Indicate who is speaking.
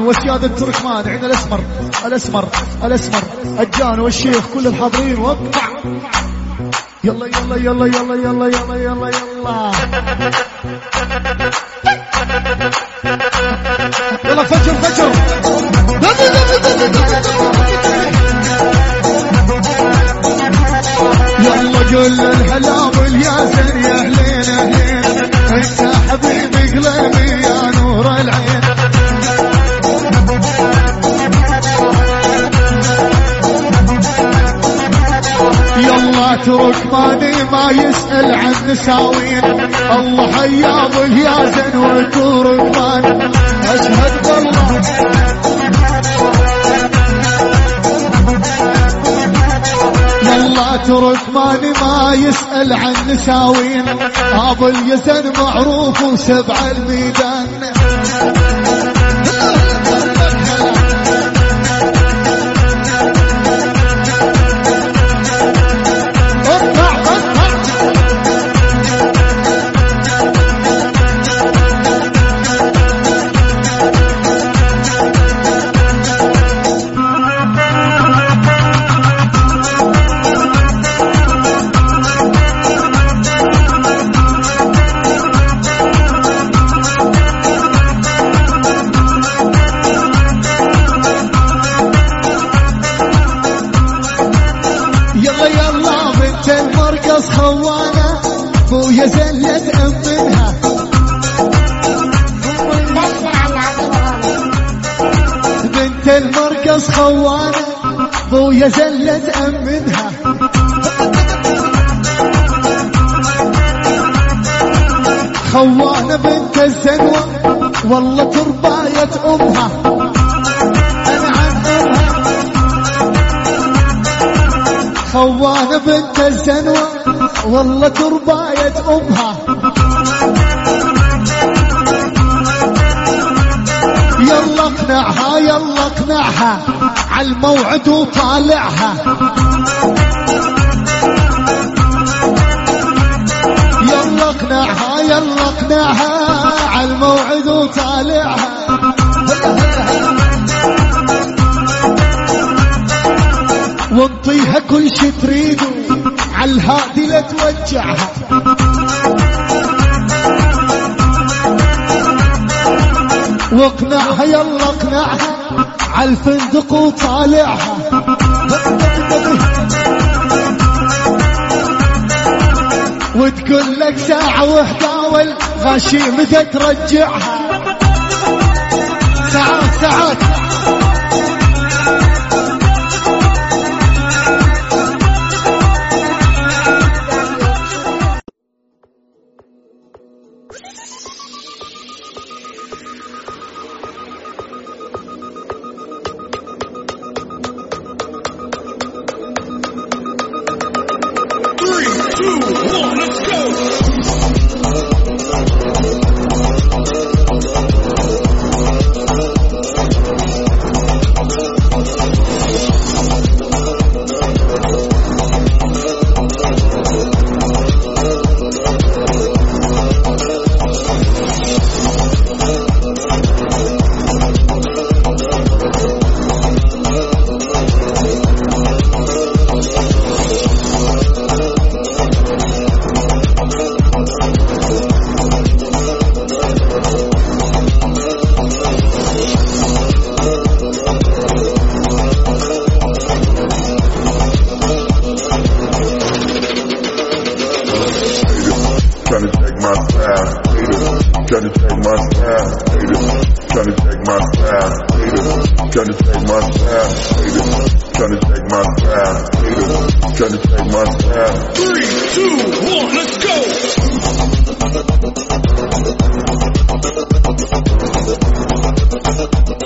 Speaker 1: وسيادة التركمان عندنا الاسمر الجان والشيخ كل الحاضرين وقع. يلا يلا يلا يلا يلا يلا يلا يلا يلا فجر يلا قول الهلا بالياسر يا اهلين اهلين انت حبيبي قلبي يا نور العين. يلا تركماني ما يسأل عن نساوين الله حيا باليازن وتركمان اشهد بالله. يلا تركماني ما يسأل عن نساوين ابو اليزن معروف وسبع الميدان. بويا زلت أمنها بنت المركز خوانة بويا زلت أمنها خوانة بنت الزنوة والله ترباية أمها أنا عن أمها خوانة بنت الزنوة والله ترباية أمها. يلا اقنعها عالموعد وطالعها. يلا اقنعها عالموعد وطالعها. وانطيها كل شي تريدو عالهادي لا توجعها. واقنعها يلا اقنعها عالفندق وطالعها. وتقول لك ساعة وحداول غاشي متى ترجعها. ساعات
Speaker 2: Trying to take my time. 3, 2, 1, let's go!